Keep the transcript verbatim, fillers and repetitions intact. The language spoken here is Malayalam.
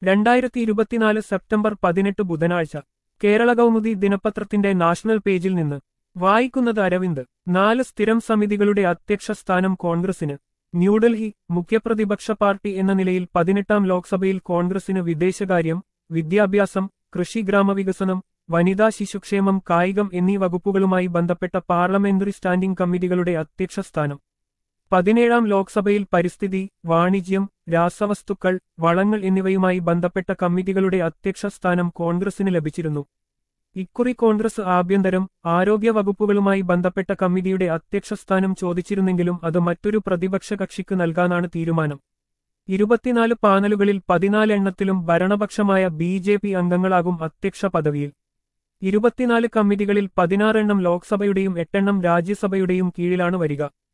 രണ്ടായിരത്തി ഇരുപത്തിനാല് സെപ്റ്റംബർ പതിനെട്ട് ബുധനാഴ്ച കേരള കൗമുദി ദിനപത്രത്തിന്റെ നാഷണൽ പേജിൽ നിന്ന് വായിക്കുന്നത് അരവിന്ദ്. നാല് സ്ഥിരം സമിതികളുടെ അധ്യക്ഷ സ്ഥാനം കോൺഗ്രസിന്. ന്യൂഡൽഹി. മുഖ്യപ്രതിപക്ഷ പാർട്ടി എന്ന നിലയിൽ പതിനെട്ടാം ലോക്സഭയിൽ കോൺഗ്രസിന് വിദേശകാര്യം, വിദ്യാഭ്യാസം, കൃഷി, ഗ്രാമവികസനം, വനിതാ ശിശുക്ഷേമം, കായികം എന്നീ വകുപ്പുകളുമായി ബന്ധപ്പെട്ട പാർലമെന്ററി സ്റ്റാൻഡിംഗ് കമ്മിറ്റികളുടെ അധ്യക്ഷ സ്ഥാനം. പതിനേഴാം ലോക്സഭയിൽ പരിസ്ഥിതി, വാണിജ്യം, രാസവസ്തുക്കൾ, വളങ്ങൾ എന്നിവയുമായി ബന്ധപ്പെട്ട കമ്മിറ്റികളുടെ അധ്യക്ഷ സ്ഥാനം കോൺഗ്രസിന് ലഭിച്ചിരുന്നു. ഇക്കുറി കോൺഗ്രസ് ആഭ്യന്തരം, ആരോഗ്യ വകുപ്പുകളുമായി ബന്ധപ്പെട്ട കമ്മിറ്റിയുടെ അധ്യക്ഷ സ്ഥാനം ചോദിച്ചിരുന്നെങ്കിലും അത് മറ്റൊരു പ്രതിപക്ഷ കക്ഷിക്ക് നൽകാനാണ് തീരുമാനം. ഇരുപത്തിനാല് പാനലുകളിൽ പതിനാല് എണ്ണത്തിലും ഭരണപക്ഷമായ ബി ജെ പി അംഗങ്ങളാകും അധ്യക്ഷ പദവിയിൽ. ഇരുപത്തിനാല് കമ്മിറ്റികളിൽ പതിനാറ് എണ്ണം ലോക്സഭയുടെയും എട്ടെണ്ണം രാജ്യസഭയുടെയും കീഴിലാണ് വരിക.